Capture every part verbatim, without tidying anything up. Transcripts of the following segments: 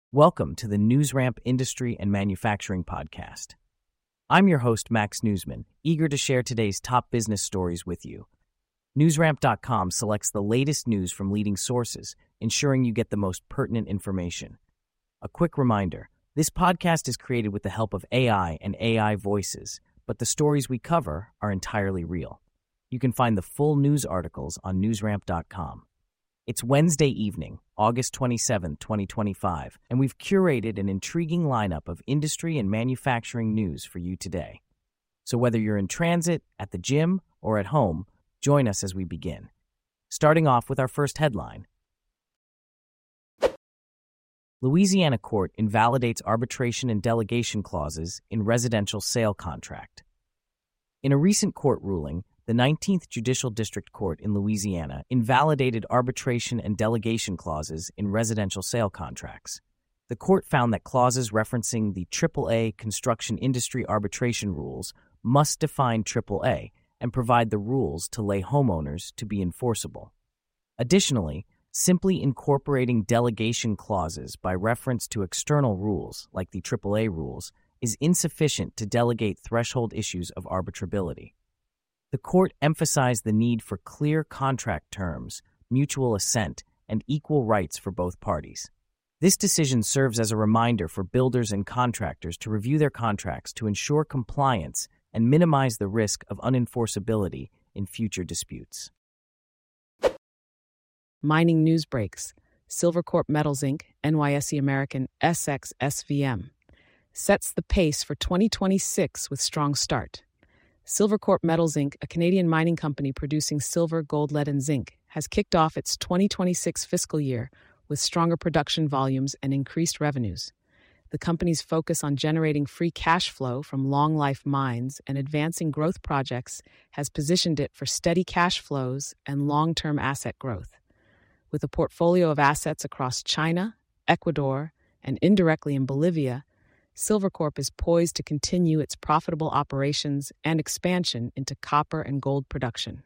Welcome to the NewsRamp Industry and Manufacturing Podcast. I'm your host, Max Newsman, eager to share today's top business stories with you. NewsRamp dot com selects the latest news from leading sources, ensuring you get the most pertinent information. A quick reminder, this podcast is created with the help of A I and A I voices, but the stories we cover are entirely real. You can find the full news articles on NewsRamp dot com. It's Wednesday evening, August twenty-seventh, twenty twenty-five, and we've curated an intriguing lineup of industry and manufacturing news for you today. So whether you're in transit, at the gym, or at home, join us as we begin. Starting off with our first headline. Louisiana court invalidates arbitration and delegation clauses in residential sale contract. In a recent court ruling, the nineteenth Judicial District Court in Louisiana invalidated arbitration and delegation clauses in residential sale contracts. The court found that clauses referencing the triple A construction industry arbitration rules must define triple A and provide the rules to lay homeowners to be enforceable. Additionally, simply incorporating delegation clauses by reference to external rules, like the triple A rules, is insufficient to delegate threshold issues of arbitrability. The court emphasized the need for clear contract terms, mutual assent, and equal rights for both parties. This decision serves as a reminder for builders and contractors to review their contracts to ensure compliance and minimize the risk of unenforceability in future disputes. Mining news breaks. Silvercorp Metals Incorporated, N Y S E American S X S V M, sets the pace for twenty twenty-six with strong start. Silvercorp Metals Incorporated, a Canadian mining company producing silver, gold, lead, and zinc, has kicked off its twenty twenty-six fiscal year with stronger production volumes and increased revenues. The company's focus on generating free cash flow from long-life mines and advancing growth projects has positioned it for steady cash flows and long-term asset growth. With a portfolio of assets across China, Ecuador, and indirectly in Bolivia, Silvercorp is poised to continue its profitable operations and expansion into copper and gold production.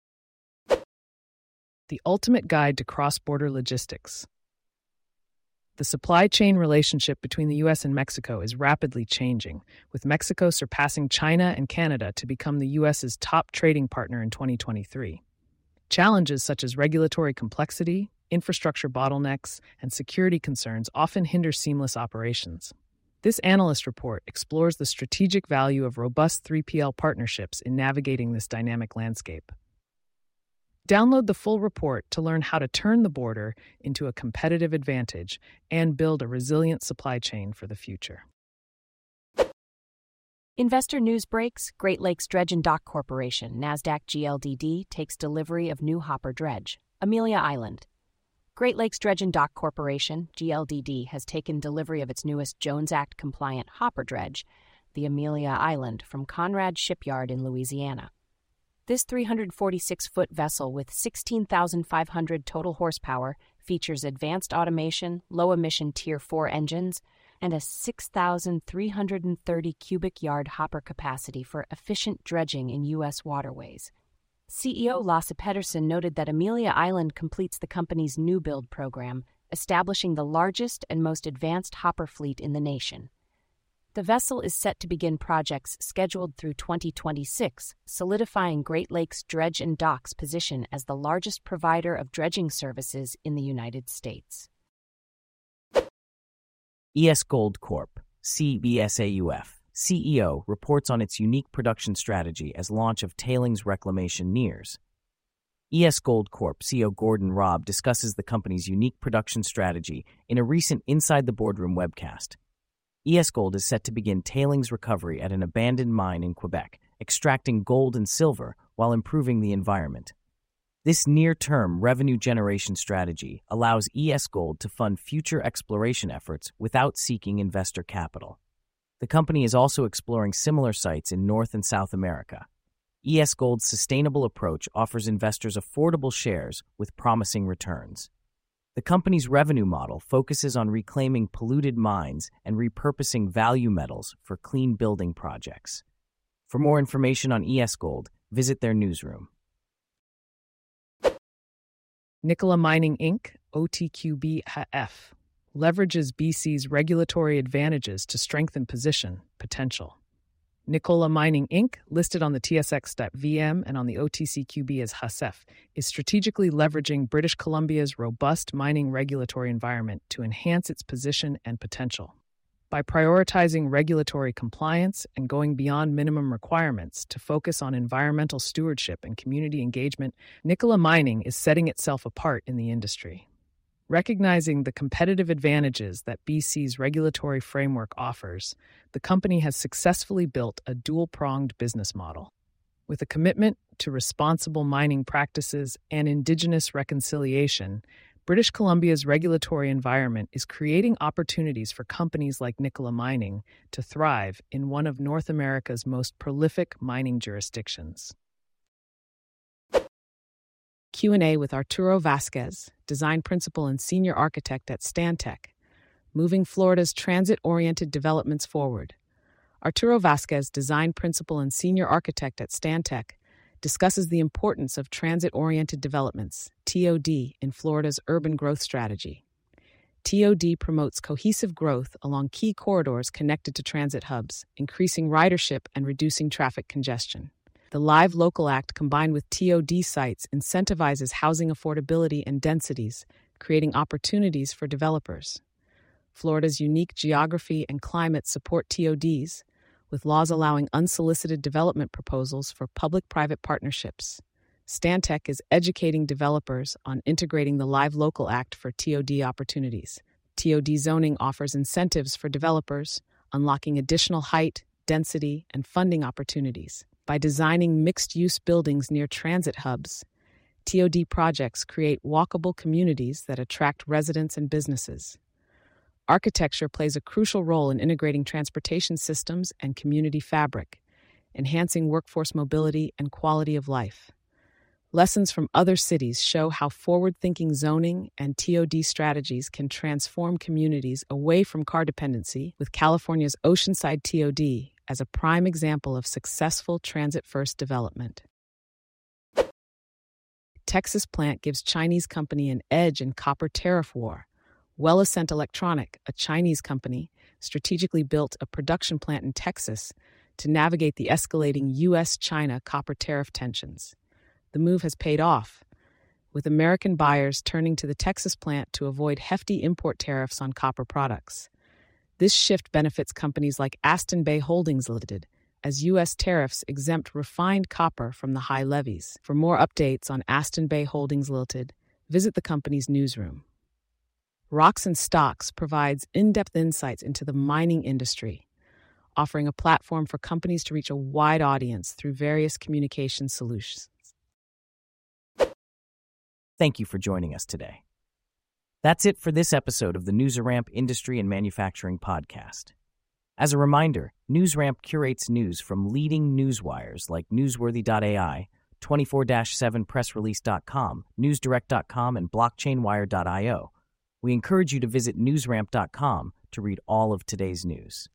The ultimate guide to cross-border logistics. The supply chain relationship between the U S and Mexico is rapidly changing, with Mexico surpassing China and Canada to become the U S's top trading partner in twenty twenty-three. Challenges such as regulatory complexity, infrastructure bottlenecks, and security concerns often hinder seamless operations. This analyst report explores the strategic value of robust three P L partnerships in navigating this dynamic landscape. Download the full report to learn how to turn the border into a competitive advantage and build a resilient supply chain for the future. Investor news breaks. Great Lakes Dredge and Dock Corporation, NASDAQ G L D D, takes delivery of new hopper dredge, Amelia Island. Great Lakes Dredge and Dock Corporation, G L D D, has taken delivery of its newest Jones Act-compliant hopper dredge, the Amelia Island, from Conrad Shipyard in Louisiana. This three hundred forty-six foot vessel with sixteen thousand five hundred total horsepower features advanced automation, low-emission Tier four engines, and a six thousand three hundred thirty cubic yard hopper capacity for efficient dredging in U S waterways. C E O Lasse Pedersen noted that Amelia Island completes the company's new build program, establishing the largest and most advanced hopper fleet in the nation. The vessel is set to begin projects scheduled through twenty twenty-six, solidifying Great Lakes Dredge and Dock's position as the largest provider of dredging services in the United States. E S Gold Corp, C B S A U F, C E O reports on its unique production strategy as launch of tailings reclamation nears. E S Gold Corp C E O Gordon Robb discusses the company's unique production strategy in a recent Inside the Boardroom webcast. E S Gold is set to begin tailings recovery at an abandoned mine in Quebec, extracting gold and silver while improving the environment. This near-term revenue generation strategy allows E S Gold to fund future exploration efforts without seeking investor capital. The company is also exploring similar sites in North and South America. E S Gold's sustainable approach offers investors affordable shares with promising returns. The company's revenue model focuses on reclaiming polluted mines and repurposing value metals for clean building projects. For more information on E S Gold, visit their newsroom. Nikola Mining Incorporated, O T Q B H F, leverages B C's regulatory advantages to strengthen position potential. Nikola Mining Incorporated, listed on the T S X V M and on the O T C Q B as H S F, is strategically leveraging British Columbia's robust mining regulatory environment to enhance its position and potential. By prioritizing regulatory compliance and going beyond minimum requirements to focus on environmental stewardship and community engagement, Nikola Mining is setting itself apart in the industry. Recognizing the competitive advantages that B C's regulatory framework offers, the company has successfully built a dual-pronged business model. With a commitment to responsible mining practices and indigenous reconciliation, British Columbia's regulatory environment is creating opportunities for companies like Nikola Mining to thrive in one of North America's most prolific mining jurisdictions. Q and A with Arturo Vasquez, design principal and senior architect at Stantec, moving Florida's transit-oriented developments forward. Arturo Vasquez, design principal and senior architect at Stantec, discusses the importance of transit-oriented developments, T O D, in Florida's urban growth strategy. T O D promotes cohesive growth along key corridors connected to transit hubs, increasing ridership and reducing traffic congestion. The Live Local Act, combined with T O D sites, incentivizes housing affordability and densities, creating opportunities for developers. Florida's unique geography and climate support T O Ds, with laws allowing unsolicited development proposals for public-private partnerships. Stantec is educating developers on integrating the Live Local Act for T O D opportunities. T O D zoning offers incentives for developers, unlocking additional height, density, and funding opportunities. By designing mixed-use buildings near transit hubs, T O D projects create walkable communities that attract residents and businesses. Architecture plays a crucial role in integrating transportation systems and community fabric, enhancing workforce mobility and quality of life. Lessons from other cities show how forward-thinking zoning and T O D strategies can transform communities away from car dependency, with California's Oceanside T O D as a prime example of successful transit-first development. Texas plant gives Chinese company an edge in copper tariff war. Wellicent Electronic, a Chinese company, strategically built a production plant in Texas to navigate the escalating U S China copper tariff tensions. The move has paid off, with American buyers turning to the Texas plant to avoid hefty import tariffs on copper products. This shift benefits companies like Aston Bay Holdings Limited, as U S tariffs exempt refined copper from the high levies. For more updates on Aston Bay Holdings Limited, visit the company's newsroom. Rocks and Stocks provides in-depth insights into the mining industry, offering a platform for companies to reach a wide audience through various communication solutions. Thank you for joining us today. That's it for this episode of the NewsRamp Industry and Manufacturing Podcast. As a reminder, NewsRamp curates news from leading newswires like Newsworthy dot A I, twenty-four seven press release dot com, newsdirect dot com, and blockchain wire dot io. We encourage you to visit newsramp dot com to read all of today's news.